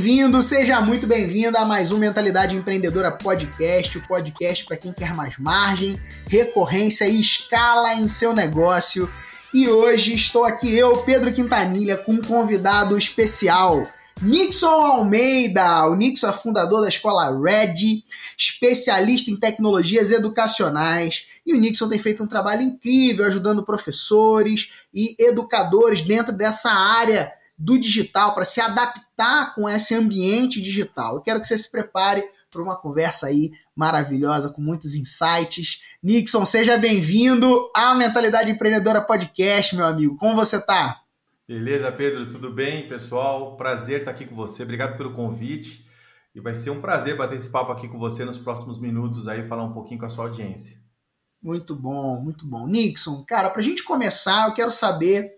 bem-vindo, seja muito bem-vinda a mais um Mentalidade Empreendedora Podcast, o podcast para quem quer mais margem, recorrência e escala em seu negócio. E hoje estou aqui eu, Pedro Quintanilha, com um convidado especial, Nixon Almeida. O Nixon é fundador da escola Red, especialista em tecnologias educacionais. E o Nixon tem feito um trabalho incrível ajudando professores e educadores dentro dessa área do digital para se adaptar com esse ambiente digital. Eu quero que você se prepare para uma conversa aí maravilhosa, com muitos insights. Nixon, seja bem-vindo à Mentalidade Empreendedora Podcast, meu amigo. Como você tá? Beleza, Pedro? Tudo bem, pessoal? Prazer estar aqui com você. Obrigado pelo convite. E vai ser um prazer bater esse papo aqui com você nos próximos minutos aí, falar um pouquinho com a sua audiência. Muito bom, muito bom. Nixon, cara, para a gente começar, eu quero saber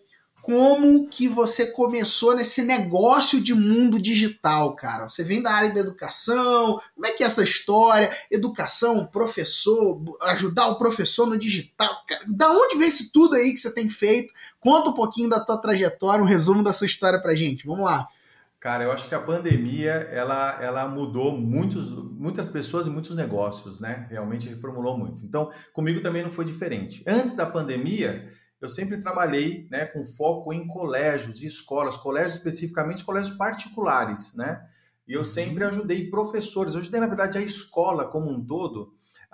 como que você começou nesse negócio de mundo digital, cara? Você vem da área da educação, como é que é essa história? Educação, professor, ajudar o professor no digital. Cara, da onde vem isso tudo aí que você tem feito? Conta um pouquinho da tua trajetória, um resumo da sua história pra gente. Vamos lá. Cara, eu acho que a pandemia, ela mudou muitas pessoas e muitos negócios, né? Realmente reformulou muito. Então, comigo também não foi diferente. Antes da pandemia, eu sempre trabalhei, né, com foco em colégios e escolas, colégios especificamente, colégios particulares, né? E eu sempre ajudei professores, eu ajudei, na verdade, a escola como um todo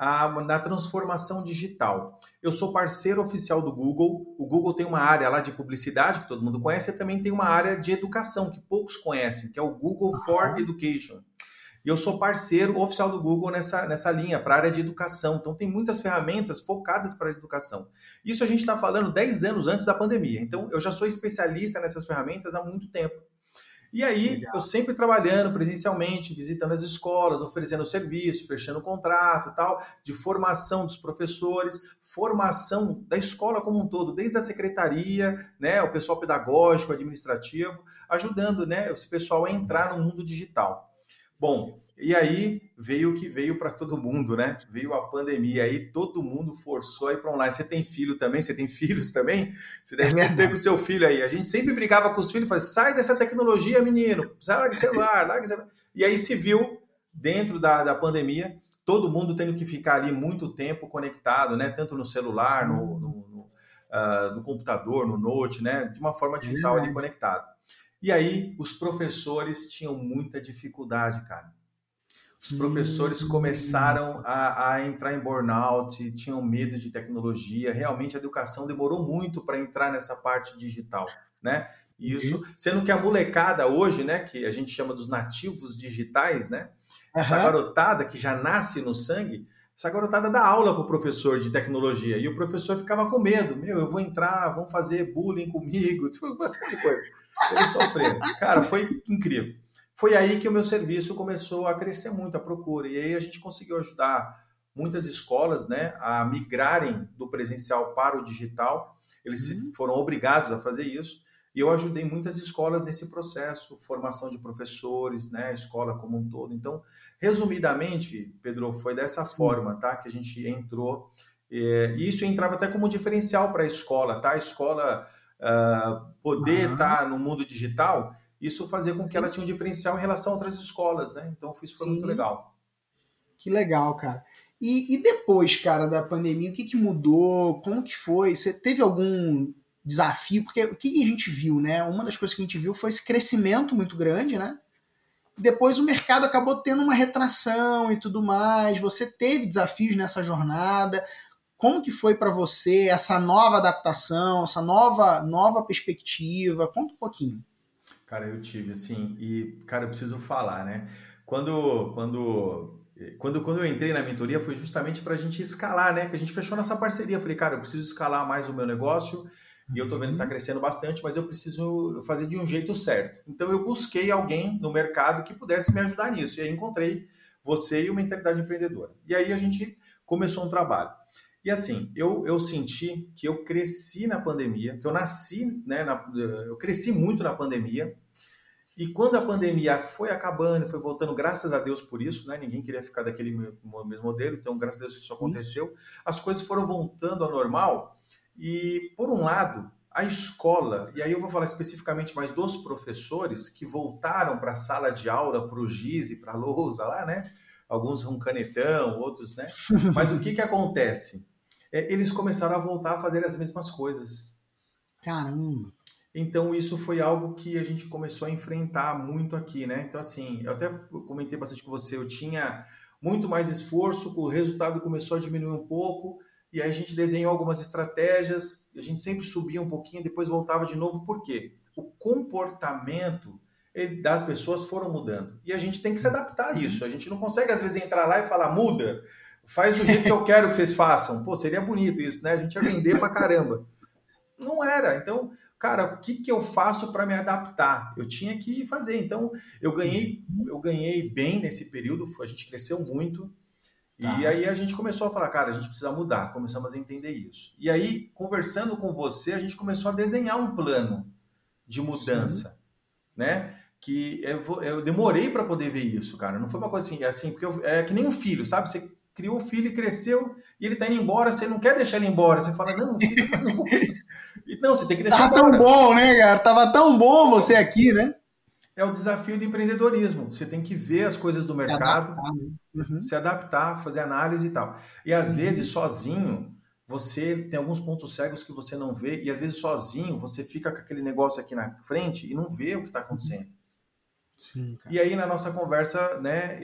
na transformação digital. Eu sou parceiro oficial do Google. O Google tem uma área lá de publicidade, que todo mundo conhece, e também tem uma área de educação, que poucos conhecem, que é o Google for Education. E eu sou parceiro oficial do Google nessa linha, para a área de educação. Então, tem muitas ferramentas focadas para a educação. Isso a gente está falando 10 anos antes da pandemia. Então, eu já sou especialista nessas ferramentas há muito tempo. E aí, eu sempre trabalhando presencialmente, visitando as escolas, oferecendo serviço, fechando contrato e tal, de formação dos professores, formação da escola como um todo, desde a secretaria, né, o pessoal pedagógico, administrativo, ajudando, né, esse pessoal a entrar no mundo digital. Bom, e aí veio o que veio para todo mundo, né? Veio a pandemia, aí todo mundo forçou a ir para online. Você tem filho também? Você tem filhos também? Você deve ter pego o seu filho aí. A gente sempre brigava com os filhos, falava, sai dessa tecnologia, menino, larga o celular, larga o celular. E aí se viu, dentro da pandemia, todo mundo tendo que ficar ali muito tempo conectado, né? Tanto no celular, no computador, no note, né? De uma forma digital ali conectado. E aí os professores tinham muita dificuldade, cara. Os professores começaram a entrar em burnout, tinham medo de tecnologia. Realmente a educação demorou muito para entrar nessa parte digital, né? Isso, sendo que a molecada hoje, né, que a gente chama dos nativos digitais, né? Essa garotada que já nasce no sangue, essa garotada dá aula para o professor de tecnologia. E o professor ficava com medo. Meu, eu vou entrar, vão fazer bullying comigo, bastante coisa. Eles sofreram. Cara, foi incrível. Foi aí que o meu serviço começou a crescer muito, a procura. E aí a gente conseguiu ajudar muitas escolas, né, a migrarem do presencial para o digital. Eles foram obrigados a fazer isso. E eu ajudei muitas escolas nesse processo, formação de professores, né, a escola como um todo. Então, resumidamente, Pedro, foi dessa forma, tá, que a gente entrou. E isso entrava até como diferencial para a escola, tá? A escola poder estar no mundo digital, isso fazia com que ela tinha um diferencial em relação a outras escolas, né? Então, isso foi muito legal. Que legal, cara. E depois, cara, da pandemia, o que mudou? Como que foi? Você teve algum desafio? Porque o que a gente viu, né? Uma das coisas que a gente viu foi esse crescimento muito grande, né? Depois o mercado acabou tendo uma retração e tudo mais. Você teve desafios nessa jornada? Como que foi para você essa nova adaptação, essa nova perspectiva? Conta um pouquinho. Cara, eu tive, assim, e, cara, eu preciso falar, né? Quando eu entrei na mentoria foi justamente para a gente escalar, né? Que a gente fechou nossa parceria. Eu falei, cara, eu preciso escalar mais o meu negócio e eu tô vendo que está crescendo bastante, mas eu preciso fazer de um jeito certo. Então eu busquei alguém no mercado que pudesse me ajudar nisso. E aí encontrei você e o Mentalidade Empreendedora. E aí a gente começou um trabalho. E assim, eu senti que eu cresci na pandemia, que eu nasci, né? Eu cresci muito na pandemia. E quando a pandemia foi acabando, foi voltando, graças a Deus por isso, né? Ninguém queria ficar daquele mesmo modelo, então graças a Deus isso aconteceu. As coisas foram voltando ao normal e, por um lado, a escola, e aí eu vou falar especificamente mais dos professores que voltaram para a sala de aula, para o giz e para a lousa lá, né? Alguns um canetão, outros, né? Mas o que acontece? Eles começaram a voltar a fazer as mesmas coisas. Caramba. Então, isso foi algo que a gente começou a enfrentar muito aqui, né? Então, assim, eu até comentei bastante com você, eu tinha muito mais esforço, o resultado começou a diminuir um pouco, e aí a gente desenhou algumas estratégias, a gente sempre subia um pouquinho, depois voltava de novo, por quê? O comportamento das pessoas foram mudando, e a gente tem que se adaptar a isso, a gente não consegue, às vezes, entrar lá e falar, muda, faz do jeito que eu quero que vocês façam. Pô, seria bonito isso, né? A gente ia vender pra caramba. Não era. Então, cara, o que eu faço para me adaptar? Eu tinha que fazer. Então, eu ganhei bem nesse período, a gente cresceu muito. E Tá. aí a gente começou a falar, cara, a gente precisa mudar. Começamos a entender isso. E aí, conversando com você, a gente começou a desenhar um plano de Sim. mudança, né? Que eu demorei para poder ver isso, cara. Não foi uma coisa assim, porque é que nem um filho, sabe? Você criou o filho e cresceu e ele tá indo embora, você não quer deixar ele embora. Você fala, não, fica mais um pouquinho. E não, você tem que deixar Tava tão embora. bom, né, cara? Tava tão bom você aqui, né? É o desafio do empreendedorismo. Você tem que ver as coisas do Se mercado, adaptar, né? Uhum. se adaptar, fazer análise e tal. E às vezes, Uhum. sozinho, você tem alguns pontos cegos que você não vê, e às vezes sozinho você fica com aquele negócio aqui na frente e não vê o que está acontecendo. Sim, E cara. aí, na nossa conversa, né,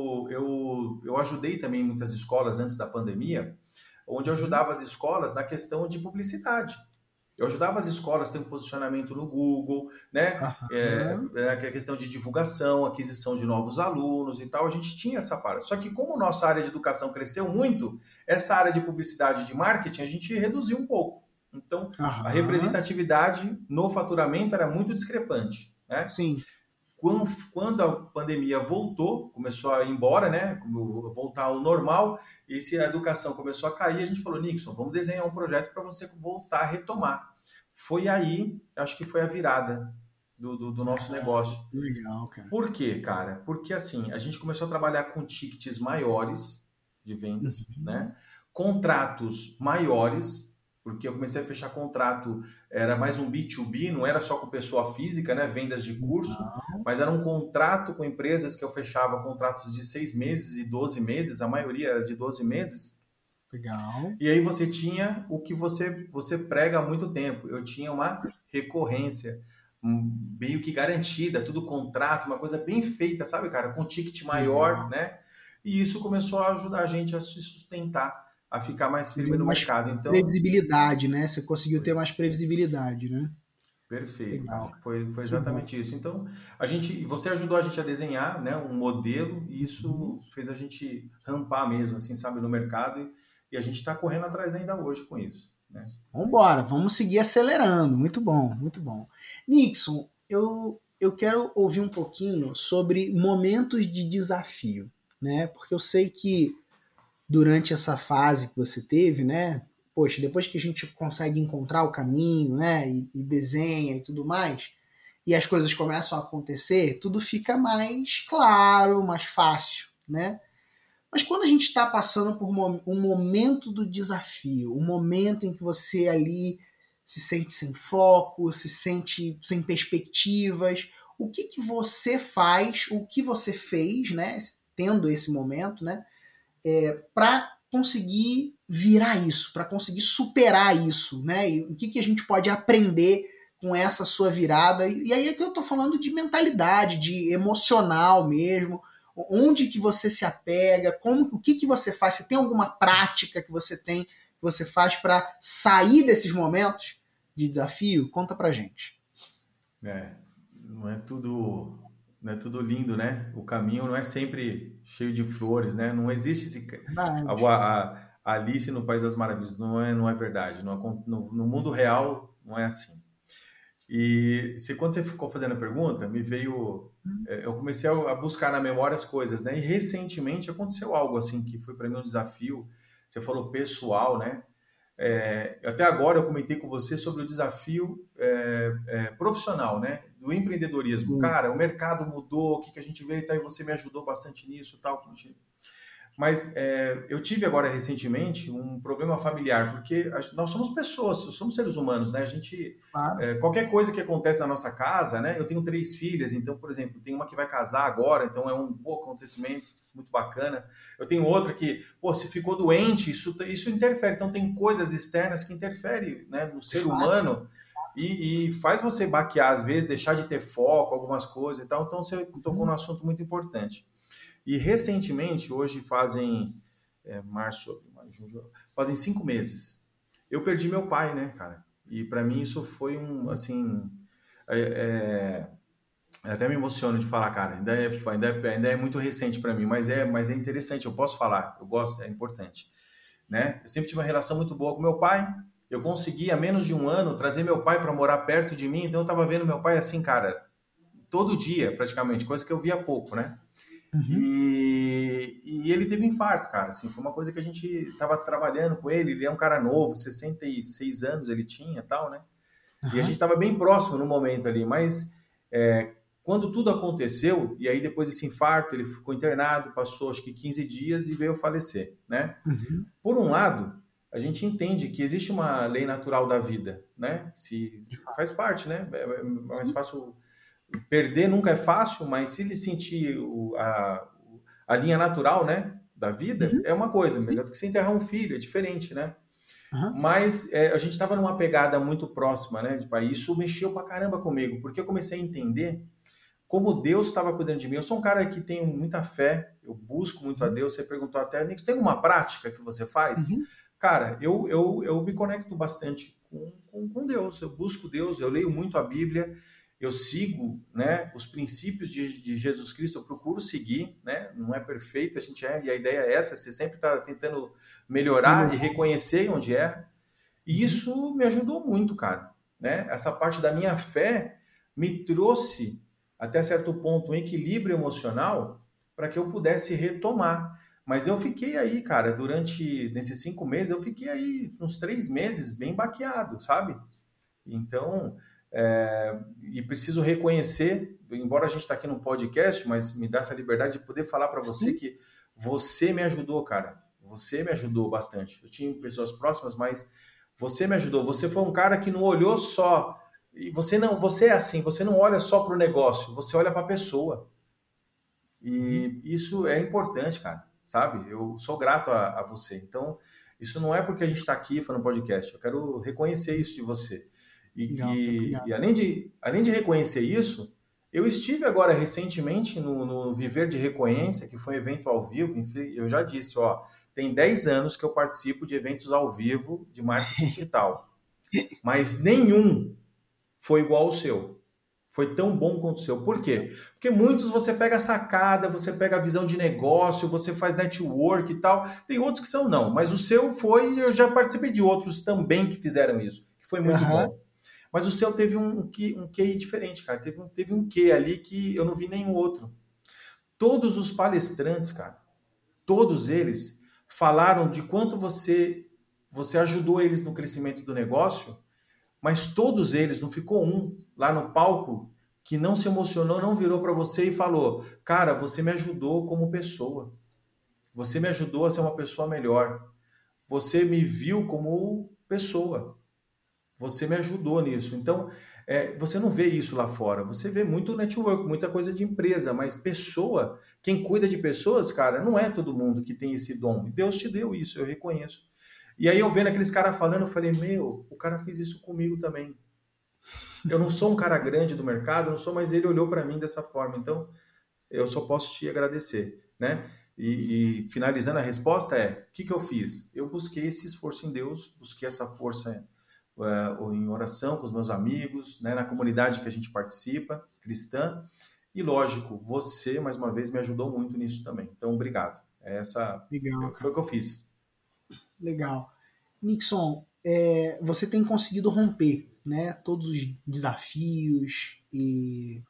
eu ajudei também muitas escolas antes da pandemia, onde eu Uhum. ajudava as escolas na questão de publicidade. Eu ajudava as escolas a ter um posicionamento no Google, né? Aham. A questão de divulgação, aquisição de novos alunos e tal, a gente tinha essa parte. Só que como nossa área de educação cresceu muito, essa área de publicidade e de marketing a gente reduziu um pouco. Então, a Aham. representatividade no faturamento era muito discrepante, né? Sim. Quando a pandemia voltou, começou a ir embora, né? Voltar ao normal, e se a educação começou a cair, a gente falou, Nixon, vamos desenhar um projeto para você voltar a retomar. Foi aí, acho que foi a virada do nosso negócio. Legal, cara. Por quê, cara? Porque assim, a gente começou a trabalhar com tickets maiores de vendas, Uhum. né? Contratos maiores, porque eu comecei a fechar contrato, era mais um B2B, não era só com pessoa física, né? Vendas de curso, Legal. mas era um contrato com empresas que eu fechava contratos de 6 meses e 12 meses, a maioria era de 12 meses. Legal. E aí você tinha o que você prega há muito tempo. Eu tinha uma recorrência meio que garantida, tudo contrato, uma coisa bem feita, sabe, cara? Com ticket maior, Legal. né? E isso começou a ajudar a gente a se sustentar, a ficar mais firme Deu no mais mercado. Então, previsibilidade, né? Você conseguiu foi ter mais isso. previsibilidade, né? Perfeito, Legal, cara. cara. Foi Que bom. exatamente isso. Então, você ajudou a gente a desenhar, né, um modelo e Uhum. isso fez a gente rampar mesmo, assim, sabe, no mercado e a gente está correndo atrás ainda hoje com isso, né? Vambora, vamos seguir acelerando. Muito bom, muito bom. Nixon, eu quero ouvir um pouquinho sobre momentos de desafio, né? Porque eu sei que durante essa fase que você teve, né? Poxa, depois que a gente consegue encontrar o caminho, né? E desenha e tudo mais, e as coisas começam a acontecer, tudo fica mais claro, mais fácil, né? Mas quando a gente está passando por um momento do desafio, um momento em que você ali se sente sem foco, se sente sem perspectivas, o que você faz, o que você fez, né, tendo esse momento, né, para conseguir virar isso, para conseguir superar isso, né? E o que a gente pode aprender com essa sua virada? E aí é que eu estou falando de mentalidade, de emocional mesmo. Onde que você se apega? O que você faz? Se tem alguma prática que você tem, que você faz para sair desses momentos de desafio? Conta pra gente. É, não é tudo, não é tudo lindo, né? O caminho não é sempre cheio de flores, né? Não existe Verdade. a Alice no País das Maravilhas, não é verdade. No mundo real não é assim. E quando você ficou fazendo a pergunta, me veio, eu comecei a buscar na memória as coisas, né? E recentemente aconteceu algo assim que foi para mim um desafio. Você falou pessoal, né? Até agora eu comentei com você sobre o desafio profissional, né? Do empreendedorismo. Sim. Cara, o mercado mudou, o que a gente vê, tá, e você me ajudou bastante nisso, tal. Mas eu tive agora recentemente um problema familiar, porque nós somos pessoas, somos seres humanos, né? A gente, Claro. qualquer coisa que acontece na nossa casa, né? Eu tenho 3 filhas, então, por exemplo, tem uma que vai casar agora, então é um acontecimento muito bacana. Eu tenho outra que, pô, se ficou doente, isso interfere. Então, tem coisas externas que interferem, né, no De ser fato. humano e faz você baquear, às vezes, deixar de ter foco, algumas coisas e tal. Então, você tocou num assunto muito importante. E recentemente, hoje fazem março, maio, junho, fazem 5 meses. Eu perdi meu pai, né, cara? E para mim isso foi assim, é, até me emociono de falar, cara. Ainda é muito recente para mim, mas é interessante. Eu posso falar, eu gosto, é importante, né? Eu sempre tive uma relação muito boa com meu pai. Eu consegui, há menos de um ano, trazer meu pai para morar perto de mim. Então eu tava vendo meu pai assim, cara, todo dia, praticamente, coisa que eu via pouco, né? Uhum. E ele teve um infarto, cara. Assim, foi uma coisa que a gente estava trabalhando com ele. Ele é um cara novo, 66 anos ele tinha, tal, né? E a gente Aham. estava bem próximo no momento ali, mas quando tudo aconteceu, e aí depois desse infarto, ele ficou internado, passou acho que 15 dias e veio falecer, né? Uhum. Por um lado, a gente entende que existe uma lei natural da vida, né? Se De fato. faz parte, né? É mais Sim. fácil. Perder nunca é fácil, mas se ele sentir a linha natural, né, da vida, Uhum. é uma coisa, Sim. melhor do que você enterrar um filho, é diferente, né? Aham. Mas a gente estava numa pegada muito próxima, né? Tipo, aí isso mexeu pra caramba comigo, porque eu comecei a entender como Deus estava cuidando de mim. Eu sou um cara que tenho muita fé, eu busco muito a Uhum. Deus. Você perguntou até, Nico, tem alguma prática que você faz? Uhum. Cara, eu me conecto bastante com Deus, eu busco Deus, eu leio muito a Bíblia, eu sigo, né, os princípios de Jesus Cristo, eu procuro seguir, né, não é perfeito, a gente e a ideia é essa, você sempre está tentando melhorar e Melhorar. reconhecer onde erra, e Uhum. isso me ajudou muito, cara, né, essa parte da minha fé me trouxe, até certo ponto, um equilíbrio emocional para que eu pudesse retomar. Mas eu fiquei aí, cara, nesses 5 meses, eu fiquei aí uns 3 meses bem baqueado, sabe? Então, e preciso reconhecer, embora a gente está aqui no podcast, mas me dá essa liberdade de poder falar para você Sim. que você me ajudou, cara. Você me ajudou bastante. Eu tinha pessoas próximas, mas você me ajudou. Você foi um cara que não olhou só. E você é assim, você não olha só para o negócio, você olha para a pessoa. Uhum. E isso é importante, cara, sabe? Eu sou grato a você. Então, isso não é porque a gente está aqui falando podcast. Eu quero reconhecer isso de você. Legal. E Obrigado. além de reconhecer isso, eu estive agora recentemente no Viver de Recorrência, que foi um evento ao vivo. Enfim, eu já disse, ó, tem 10 anos que eu participo de eventos ao vivo de marketing digital, mas nenhum foi igual ao seu. Foi tão bom quanto o seu. Por quê? Porque muitos você pega a sacada, você pega a visão de negócio, você faz network e tal. Tem outros que são não, mas o seu foi, eu já participei de outros também que fizeram isso, que foi muito Aham. bom. Mas o seu teve um QI diferente, cara. Teve um Q ali que eu não vi nenhum outro. Todos os palestrantes, cara, todos eles falaram de quanto você ajudou eles no crescimento do negócio, mas todos eles, não ficou um lá no palco que não se emocionou, não virou para você e falou: "Cara, você me ajudou como pessoa. Você me ajudou a ser uma pessoa melhor. Você me viu como pessoa. Você me ajudou nisso". Então, você não vê isso lá fora. Você vê muito network, muita coisa de empresa, mas pessoa, quem cuida de pessoas, cara, não é todo mundo que tem esse dom. E Deus te deu isso, eu reconheço. E aí eu vendo aqueles caras falando, eu falei: "Meu, o cara fez isso comigo também". Eu não sou um cara grande do mercado, não sou, mas ele olhou para mim dessa forma. Então, eu só posso te agradecer, né? E finalizando a resposta o que eu fiz? Eu busquei esse esforço em Deus, busquei essa força em oração com os meus amigos, né, na comunidade que a gente participa, cristã. E lógico, você, mais uma vez, me ajudou muito nisso também. Então, obrigado. Legal, Foi o cara. que eu fiz. Legal. Nixon, você tem conseguido romper, né, todos os desafios e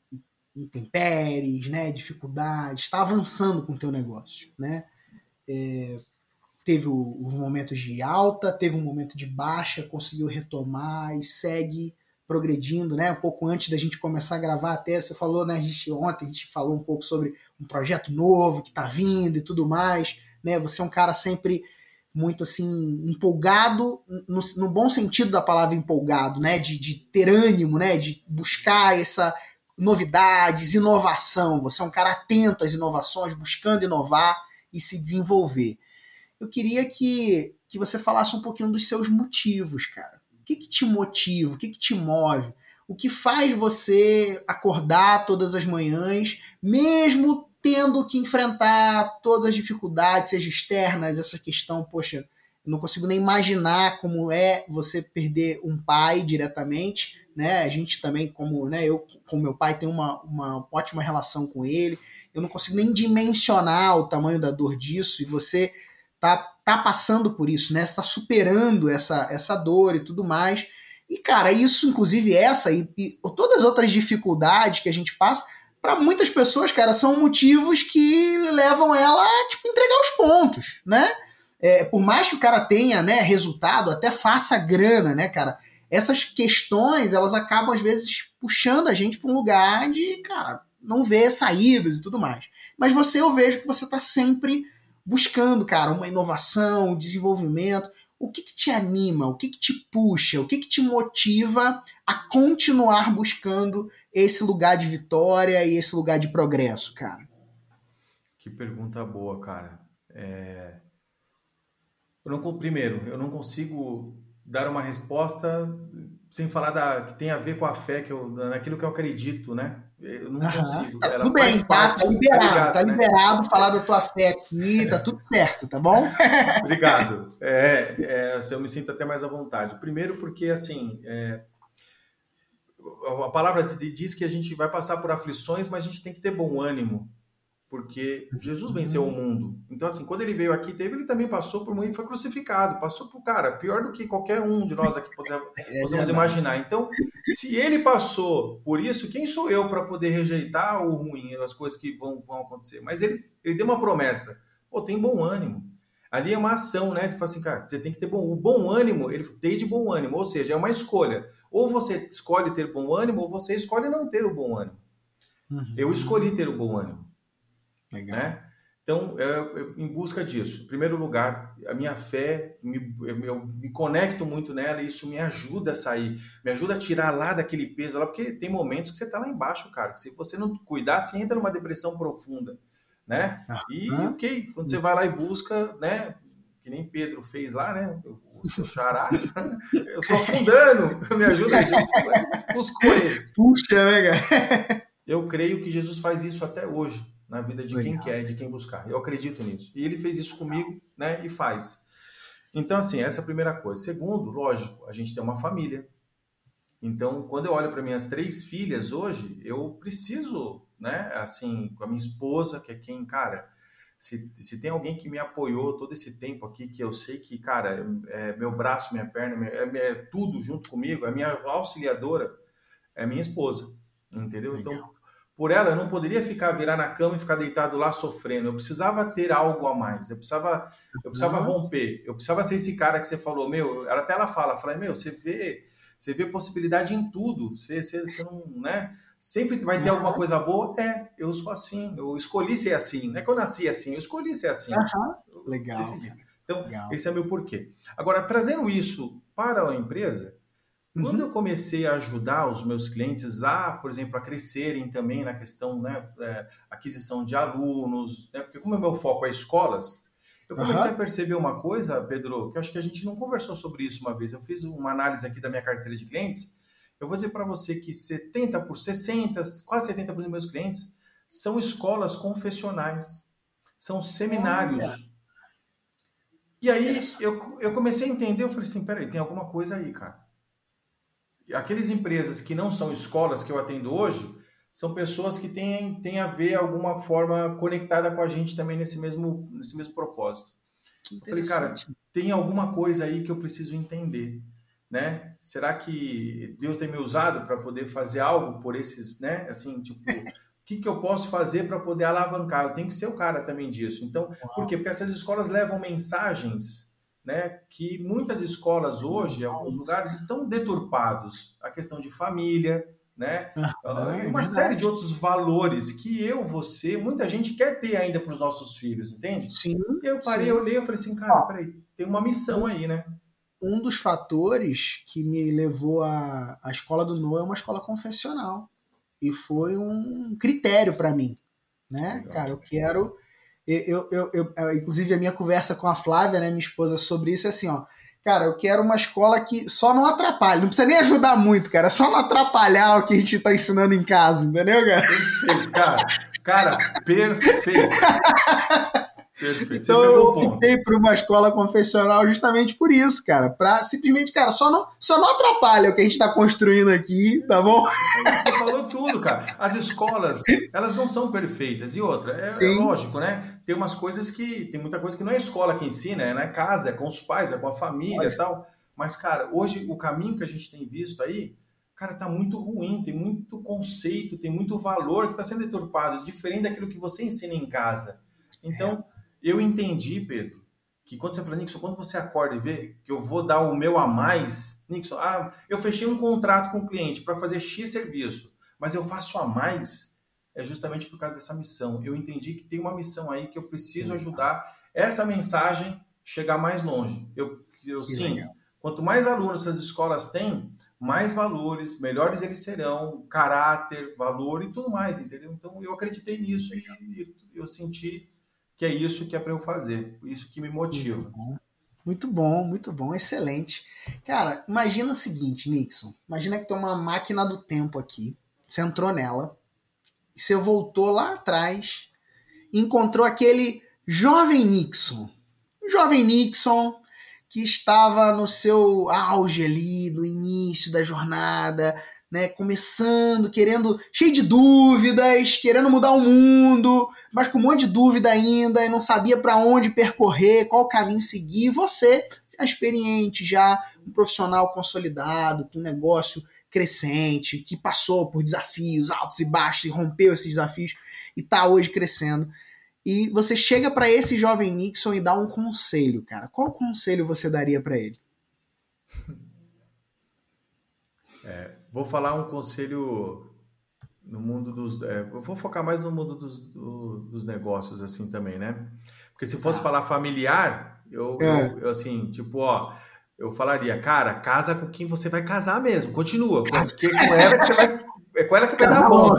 intempéries, né, dificuldades, está avançando com o teu negócio, né? Teve os momentos de alta, teve um momento de baixa, conseguiu retomar e segue progredindo, né? Um pouco antes da gente começar a gravar, até você falou, né? Ontem a gente falou um pouco sobre um projeto novo que está vindo e tudo mais. né? Você é um cara sempre muito assim, empolgado, no bom sentido da palavra empolgado, né? De ter ânimo, né? De buscar essa novidades, inovação. Você é um cara atento às inovações, buscando inovar e se desenvolver. Eu queria que você falasse um pouquinho dos seus motivos, cara. O que te motiva? O que te move? O que faz você acordar todas as manhãs, mesmo tendo que enfrentar todas as dificuldades, seja externas, essa questão, poxa, eu não consigo nem imaginar como é você perder um pai diretamente, né? A gente também, como, né, eu com meu pai tenho uma ótima relação com ele, eu não consigo nem dimensionar o tamanho da dor disso, e você tá passando por isso, né? Você tá superando essa dor e tudo mais. E, cara, isso, inclusive, essa e todas as outras dificuldades que a gente passa, para muitas pessoas, cara, são motivos que levam ela a, tipo, entregar os pontos, né? Por mais que o cara tenha, né, resultado, até faça grana, né, cara? Essas questões, elas acabam, às vezes, puxando a gente para um lugar de, cara, não ver saídas e tudo mais. Mas eu vejo que você tá sempre buscando, cara, uma inovação, um desenvolvimento. O que te anima, o que te puxa, o que te motiva a continuar buscando esse lugar de vitória e esse lugar de progresso, cara? Que pergunta boa, cara. Primeiro, eu não consigo dar uma resposta sem falar que tem a ver com a fé, naquilo que eu acredito, né? Eu não consigo. Tá Ela tudo faz bem, tá? parte. Tá Tá ligado, né? liberado falar da tua fé aqui, tá tudo certo, tá bom? Obrigado. Eu me sinto até mais à vontade. Primeiro porque, assim, a palavra diz que a gente vai passar por aflições, mas a gente tem que ter bom ânimo, porque Jesus venceu o mundo. Então, assim, quando ele veio aqui, ele também passou por muito, foi crucificado, passou por, cara, pior do que qualquer um de nós aqui possamos imaginar. Então, se ele passou por isso, quem sou eu para poder rejeitar o ruim, as coisas que vão acontecer? Mas ele deu uma promessa. Pô, tem bom ânimo. Ali é uma ação, né? Tu fala assim, cara, você tem que ter o bom ânimo, ele tem de bom ânimo, ou seja, é uma escolha. Ou você escolhe ter bom ânimo, ou você escolhe não ter o bom ânimo. Eu escolhi ter o bom ânimo. Legal. Né? Então, em busca disso, em primeiro lugar, a minha fé, eu me conecto muito nela e isso me ajuda a sair, me ajuda a tirar lá daquele peso lá, porque tem momentos que você está lá embaixo, cara, que se você não cuidar, você entra numa depressão profunda, né? E, ok, quando você vai lá e busca, né, que nem Pedro fez lá, né, o seu xará, eu tô afundando, me ajuda, Jesus, buscou ele. Puxa, né, cara? Eu creio que Jesus faz isso até hoje, na vida de quem quer, de quem buscar. Eu acredito nisso. E ele fez isso comigo, né? E faz. Então, assim, essa é a primeira coisa. Segundo, lógico, a gente tem uma família. Então, quando eu olho para minhas 3 filhas hoje, eu preciso, né? Assim, com a minha esposa, que é quem, cara, se tem alguém que me apoiou todo esse tempo aqui, que eu sei que, cara, é meu braço, minha perna, é tudo junto comigo, a minha auxiliadora é minha esposa, entendeu? Legal. Então, por ela, eu não poderia virar na cama e ficar deitado lá sofrendo. Eu precisava ter algo a mais. Eu precisava romper. Eu precisava ser esse cara que você falou, meu. Ela fala, meu, você vê possibilidade em tudo. Você não, né? Sempre vai ter alguma coisa boa. Eu sou assim. Eu escolhi ser assim. Não é que eu nasci assim. Eu escolhi ser assim. Legal. Decidi. Então, legal. Esse é meu porquê. Agora, trazendo isso para a empresa. Quando eu comecei a ajudar os meus clientes por exemplo, a crescerem também na questão, né, aquisição de alunos, né, porque como o meu foco é escolas, eu comecei a perceber uma coisa, Pedro, que eu acho que a gente não conversou sobre isso uma vez. Eu fiz uma análise aqui da minha carteira de clientes. Eu vou dizer para você que 60, quase 70% dos meus clientes são escolas confessionais, são seminários. E aí eu comecei a entender, eu falei assim, peraí, tem alguma coisa aí, cara. Aquelas empresas que não são escolas que eu atendo hoje, são pessoas que têm a ver alguma forma conectada com a gente também nesse mesmo propósito. Eu falei, cara, tem alguma coisa aí que eu preciso entender, né? Será que Deus tem me usado para poder fazer algo por esses, né? Assim, tipo, o que eu posso fazer para poder alavancar? Eu tenho que ser o cara também disso. Então, por quê? Porque essas escolas levam mensagens, né, que muitas escolas hoje, em alguns lugares, estão deturpados. A questão de família, né? E É uma série verdade. de outros valores que você, muita gente quer ter ainda para os nossos filhos, entende? Sim, E eu parei, eu sim. olhei, eu falei assim, cara, Ó, peraí, tem uma missão aí, né? um dos fatores que me levou à escola do Noah é uma escola confessional. E foi um critério para mim, né? Legal. Cara, eu quero. Inclusive, a minha conversa com a Flávia, né, minha esposa, sobre isso é assim, ó. Cara, eu quero uma escola que só não atrapalhe. Não precisa nem ajudar muito, cara. É só não atrapalhar o que a gente tá ensinando em casa, entendeu, cara? Perfeito, cara. Cara, perfeito. Perfeito. Você Então pegou eu o ponto. optei por uma escola confessional justamente por isso, cara. Pra simplesmente, cara, só não atrapalha o que a gente tá construindo aqui, tá bom? Você falou tudo, cara. As escolas, elas não são perfeitas. E outra, é Sim. lógico, né? Tem umas coisas que. Tem muita coisa que não é a escola que ensina, é na casa, é com os pais, é com a família e Lógico. tal. Mas, cara, hoje o caminho que a gente tem visto aí, cara, tá muito ruim, tem muito conceito, tem muito valor que está sendo deturpado, diferente daquilo que você ensina em casa. É. Então, eu entendi, Pedro, que quando você fala, Nixon, quando você acorda e vê que eu vou dar o meu a mais, Nixon, eu fechei um contrato com o cliente para fazer X serviço, mas eu faço a mais, é justamente por causa dessa missão. Eu entendi que tem uma missão aí que eu preciso Legal. ajudar essa mensagem chegar mais longe. Eu Que sim, legal. quanto mais alunos essas escolas têm, mais valores, melhores eles serão, caráter, valor e tudo mais, entendeu? Então eu acreditei nisso e eu senti que é isso que é para eu fazer, isso que me Muito motiva. bom. Muito bom, excelente. Cara, imagina o seguinte, Nixon. Imagina que tem uma máquina do tempo aqui. Você entrou nela, e você voltou lá atrás e encontrou aquele jovem Nixon. Um jovem Nixon que estava no seu auge ali, no início da jornada, né, começando, querendo, cheio de dúvidas, querendo mudar o mundo, mas com um monte de dúvida ainda e não sabia para onde percorrer, qual caminho seguir. E você, já experiente, já um profissional consolidado, com um negócio crescente, que passou por desafios altos e baixos e rompeu esses desafios e está hoje crescendo. E você chega para esse jovem Nixon e dá um conselho, cara. Qual conselho você daria para ele? Vou falar um conselho no mundo dos. Eu vou focar mais no mundo dos negócios, assim também, né? Porque se fosse Tá. falar familiar, É. eu assim, tipo, ó, eu falaria, cara, casa com quem você vai casar mesmo, continua, porque com ela que você vai. É com ela que vai dar Casa bom. longe.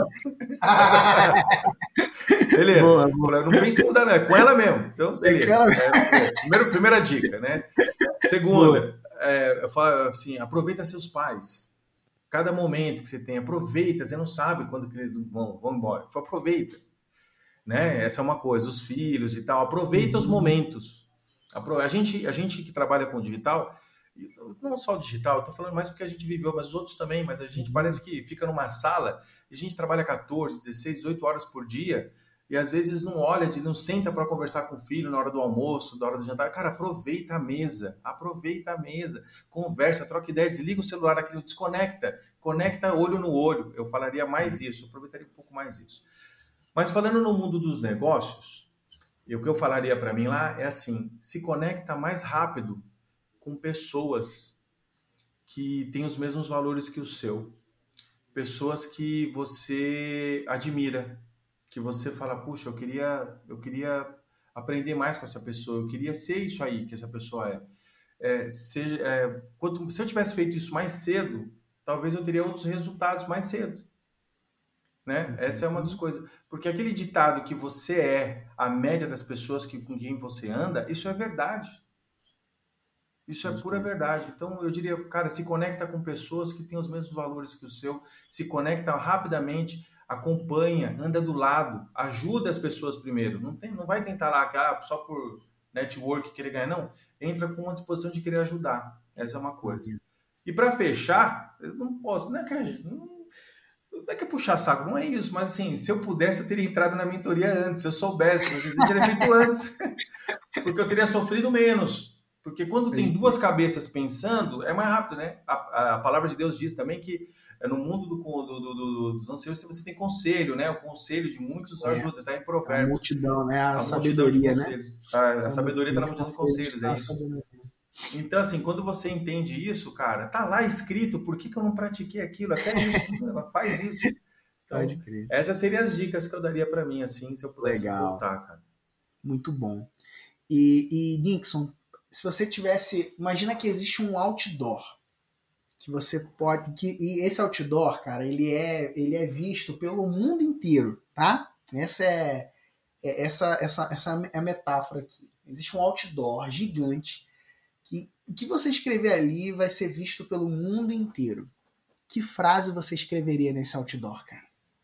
Beleza. Boa, boa. Falei, não pense em mudar, não, é com ela mesmo. Então, É beleza. aquela... Primeira dica, né? Boa. Segunda, eu falo assim, aproveita seus pais. Cada momento que você tem, aproveita. Você não sabe quando que eles vão embora. Aproveita, né? Essa é uma coisa. Os filhos e tal. Aproveita os Uhum. momentos. A gente que trabalha com digital, não só digital, estou falando mais porque a gente viveu, mas os outros também, mas a gente Uhum. parece que fica numa sala e a gente trabalha 14, 16, 18 horas por dia e às vezes não olha, não senta para conversar com o filho na hora do almoço, na hora do jantar. Cara, aproveita a mesa, conversa, troca ideia, desliga o celular aqui, desconecta, conecta olho no olho. Eu falaria mais isso, aproveitaria um pouco mais isso. Mas falando no mundo dos negócios, e o que eu falaria para mim lá é assim, se conecta mais rápido com pessoas que têm os mesmos valores que o seu, pessoas que você admira, que você fala, puxa, eu queria aprender mais com essa pessoa, eu queria ser isso aí que essa pessoa é. Se eu tivesse feito isso mais cedo, talvez eu teria outros resultados mais cedo, né? Essa é uma das Uhum. coisas, porque aquele ditado que você é a média das pessoas com quem você anda, isso é verdade. Isso é pura Certeza. verdade. Então, eu diria, cara, se conecta com pessoas que têm os mesmos valores que o seu, se conecta rapidamente, acompanha, anda do lado, ajuda as pessoas primeiro. Não vai tentar lá só por network querer ganhar, não. Entra com uma disposição de querer ajudar. Essa é uma coisa. E para fechar, eu não posso, não é que a gente, não é que é puxar saco, não é isso, mas assim, se eu pudesse, eu teria entrado na mentoria antes, se eu soubesse, às vezes eu teria feito antes. Porque eu teria sofrido menos. Porque quando tem duas cabeças pensando, é mais rápido, né? A palavra de Deus diz também que no mundo dos anciãos você tem conselho, né? O conselho de muitos É, ajuda, está em a Provérbios. multidão, né? A A multidão de sabedoria, né? conselhos. A A sabedoria está multidão na de multidão de conselhos conselhos, é está a isso. sabedoria. Então, assim, quando você entende isso, cara, tá lá escrito, por que que eu não pratiquei aquilo? Até isso, faz isso. Pode Então, crer. essas seriam as dicas que eu daria para mim, assim, se eu pudesse Legal. voltar, cara. Muito bom. E Nixon, se você tivesse. Imagina que existe um outdoor que você pode. E esse outdoor, cara, ele é visto pelo mundo inteiro, tá? Essa é a metáfora aqui. Existe um outdoor gigante que o que você escrever ali vai ser visto pelo mundo inteiro. Que frase você escreveria nesse outdoor, cara?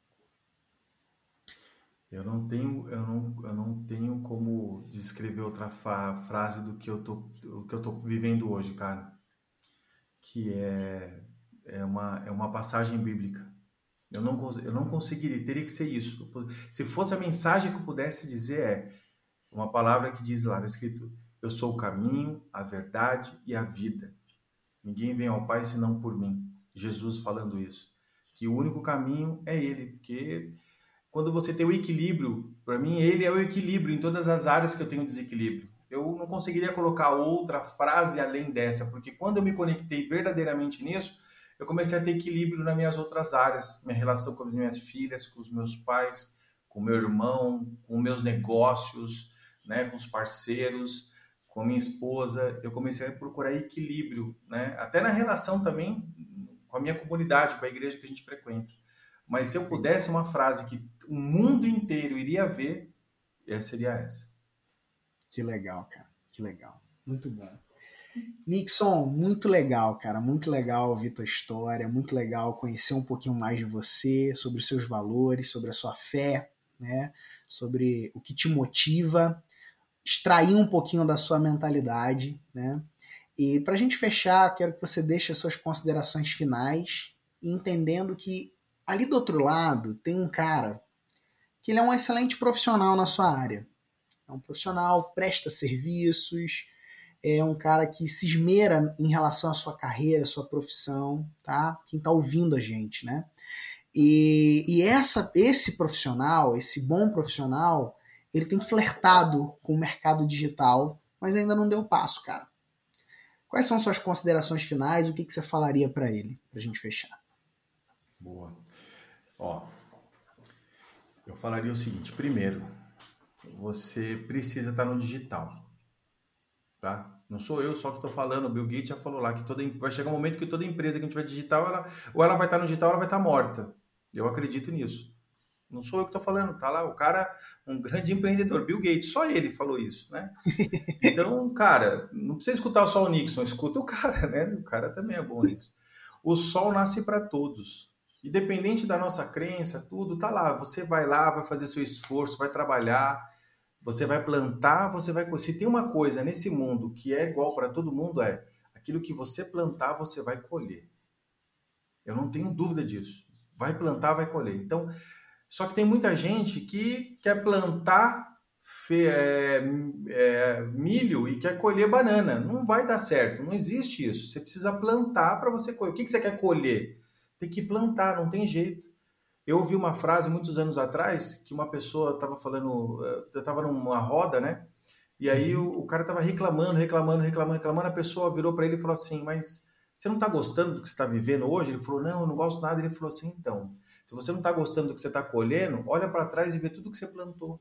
Eu não tenho como descrever outra frase do que eu tô vivendo hoje, cara. Que é uma passagem bíblica. Eu não conseguiria, teria que ser isso. Se fosse a mensagem que eu pudesse dizer, uma palavra que diz lá, está escrito: eu sou o caminho, a verdade e a vida. Ninguém vem ao Pai senão por mim. Jesus falando isso. Que o único caminho é Ele, porque quando você tem o equilíbrio, para mim Ele é o equilíbrio em todas as áreas que eu tenho desequilíbrio. Eu não conseguiria colocar outra frase além dessa, porque quando eu me conectei verdadeiramente nisso, eu comecei a ter equilíbrio nas minhas outras áreas, minha relação com as minhas filhas, com os meus pais, com meu irmão, com meus negócios, né, com os parceiros, com a minha esposa. Eu comecei a procurar equilíbrio, né, até na relação também com a minha comunidade, com a igreja que a gente frequenta. Mas se eu pudesse uma frase que o mundo inteiro iria ver, seria essa. Que legal, cara. Que legal. Muito bom. Nixon, muito legal, cara. Muito legal ouvir tua história. Muito legal conhecer um pouquinho mais de você, sobre os seus valores, sobre a sua fé, né? Sobre o que te motiva, extrair um pouquinho da sua mentalidade, né? E para a gente fechar, quero que você deixe as suas considerações finais, entendendo que ali do outro lado tem um cara que ele é um excelente profissional na sua área. É um profissional, presta serviços, é um cara que se esmera em relação à sua carreira, à sua profissão, tá? Quem tá ouvindo a gente, né? Esse profissional, esse bom profissional, ele tem flertado com o mercado digital, mas ainda não deu passo, cara. Quais são suas considerações finais? O que você falaria para ele, pra gente fechar? Boa. Ó, eu falaria o seguinte: primeiro, você precisa estar no digital, tá? Não sou eu só que estou falando, o Bill Gates já falou lá que vai chegar um momento que toda empresa que não tiver digital, ou ela vai estar no digital ou ela vai estar morta. Eu acredito nisso. Não sou eu que estou falando, tá lá o cara, um grande empreendedor, Bill Gates, só ele falou isso, né? Então, cara, não precisa escutar só o Nixon, escuta o cara, né? O cara também é bom nisso. O sol nasce para todos. Independente da nossa crença, tudo tá lá. Você vai lá, vai fazer seu esforço, vai trabalhar, você vai plantar, você vai. Se tem uma coisa nesse mundo que é igual para todo mundo, aquilo que você plantar, você vai colher. Eu não tenho dúvida disso. Vai plantar, vai colher. Então, só que tem muita gente que quer plantar milho e quer colher banana. Não vai dar certo, não existe isso. Você precisa plantar para você colher. O que você quer colher? Tem que plantar, não tem jeito. Eu ouvi uma frase muitos anos atrás que uma pessoa estava falando, eu estava numa roda, né? E aí o cara estava reclamando, a pessoa virou para ele e falou assim: mas você não está gostando do que você está vivendo hoje? Ele falou: não, eu não gosto nada. Ele falou assim: então, se você não está gostando do que você está colhendo, olha para trás e vê tudo que você plantou.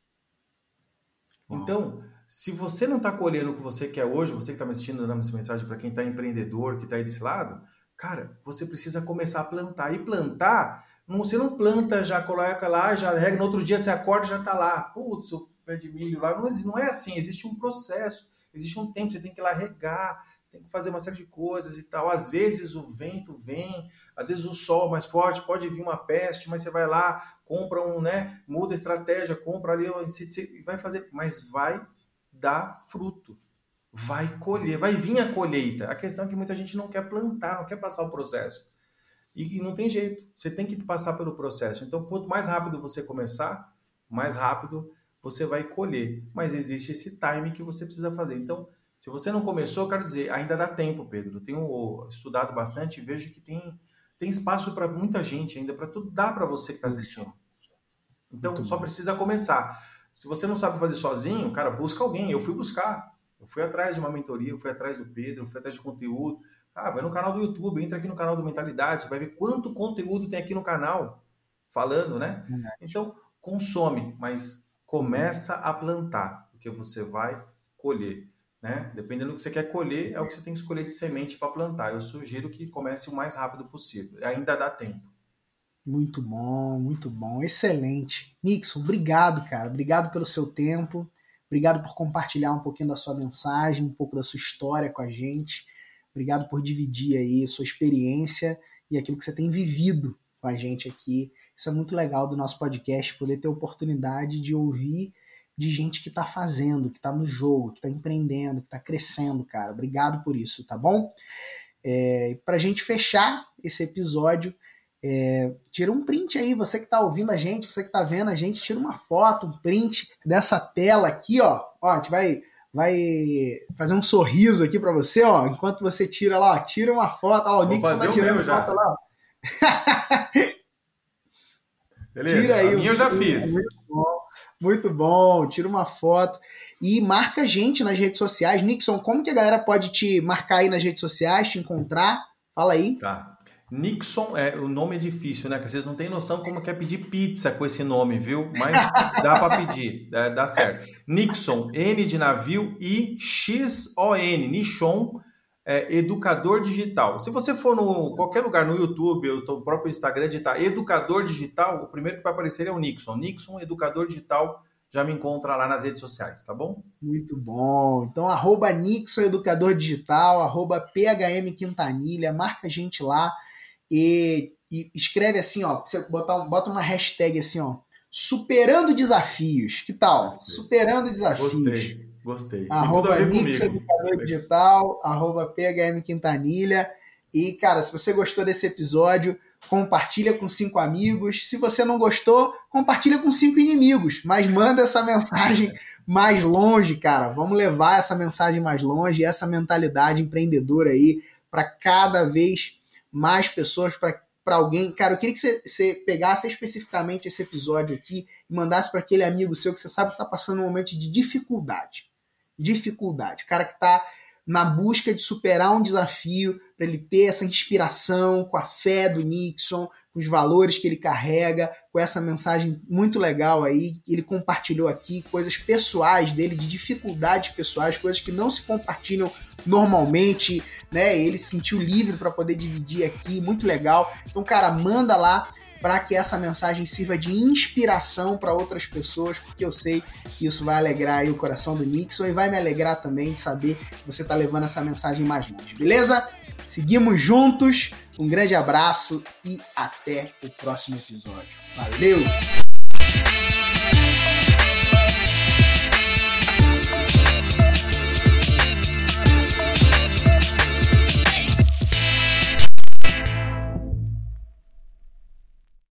Então, se você não está colhendo o que você quer hoje, você que está me assistindo, dando essa mensagem para quem está empreendedor, que está aí desse lado, cara, você precisa começar a plantar. E plantar, você não planta, já coloca lá, já rega, no outro dia você acorda e já está lá. Putz, o pé de milho lá. Não é assim, existe um processo, existe um tempo, você tem que ir lá regar, você tem que fazer uma série de coisas e tal. Às vezes o vento vem, às vezes o sol mais forte, pode vir uma peste, mas você vai lá, compra muda a estratégia, compra ali, vai fazer, mas vai dar fruto. Vai colher, vai vir a colheita. A questão é que muita gente não quer plantar, não quer passar o processo. E não tem jeito, você tem que passar pelo processo. Então, quanto mais rápido você começar, mais rápido você vai colher. Mas existe esse time que você precisa fazer. Então, se você não começou, eu quero dizer, ainda dá tempo, Pedro. Eu tenho estudado bastante e vejo que tem espaço para muita gente ainda, para tudo, dá para você que está assistindo. Então, só precisa começar. Se você não sabe fazer sozinho, cara, busca alguém. Eu fui buscar. Eu fui atrás de uma mentoria, eu fui atrás do Pedro, eu fui atrás de conteúdo. Vai no canal do YouTube, entra aqui no canal do Mentalidade, vai ver quanto conteúdo tem aqui no canal falando, né? Então, consome, mas começa a plantar, porque você vai colher, né? Dependendo do que você quer colher, é o que você tem que escolher de semente para plantar. Eu sugiro que comece o mais rápido possível. Ainda dá tempo. Muito bom, excelente. Nixon, obrigado, cara. Obrigado pelo seu tempo. Obrigado por compartilhar um pouquinho da sua mensagem, um pouco da sua história com a gente. Obrigado por dividir aí sua experiência e aquilo que você tem vivido com a gente aqui. Isso é muito legal do nosso podcast, poder ter a oportunidade de ouvir de gente que está fazendo, que está no jogo, que está empreendendo, que está crescendo, cara. Obrigado por isso, tá bom? Pra gente fechar esse episódio, tira um print aí, você que está ouvindo a gente, você que está vendo a gente, tira uma foto, um print dessa tela aqui, ó. A gente vai fazer um sorriso aqui para você, ó, enquanto você tira lá, ó, tira uma foto, ó, o Nixon tá tirando foto lá, ó. Beleza, tira aí, a minha eu já fiz. Muito bom, tira uma foto e marca a gente nas redes sociais. Nixon, como que a galera pode te marcar aí nas redes sociais, te encontrar? Fala aí. Tá. Nixon, o nome é difícil, né? Que vocês não têm noção como que é pedir pizza com esse nome, viu? Mas dá para pedir, dá certo. Nixon, N de navio e X-O-N, Nixon, educador digital. Se você for no qualquer lugar no YouTube, ou no próprio Instagram, digitar educador digital, o primeiro que vai aparecer é o Nixon. Nixon, educador digital, já me encontra lá nas redes sociais, tá bom? Muito bom. Então, @Nixon, educador digital, @PHM Quintanilha, marca a gente lá. E escreve assim, ó, você bota uma hashtag assim, ó, superando desafios. Que tal? Superando desafios. Gostei. @Nixon, educador digital, @PHM Quintanilha. E, cara, se você gostou desse episódio, compartilha com 5 amigos. Se você não gostou, compartilha com 5 inimigos. Mas manda essa mensagem mais longe, cara. Vamos levar essa mensagem mais longe, essa mentalidade empreendedora aí para cada vez mais pessoas, para alguém. Cara, eu queria que você pegasse especificamente esse episódio aqui e mandasse para aquele amigo seu que você sabe que está passando um momento de dificuldade. O cara que está na busca de superar um desafio, para ele ter essa inspiração com a fé do Nixon, com os valores que ele carrega, com essa mensagem muito legal aí, que ele compartilhou aqui, coisas pessoais dele, de dificuldades pessoais, coisas que não se compartilham normalmente, né? Ele se sentiu livre para poder dividir aqui, muito legal. Então, cara, manda lá para que essa mensagem sirva de inspiração para outras pessoas, porque eu sei que isso vai alegrar aí o coração do Nixon e vai me alegrar também de saber que você está levando essa mensagem mais longe, beleza? Seguimos juntos, um grande abraço e até o próximo episódio. Valeu!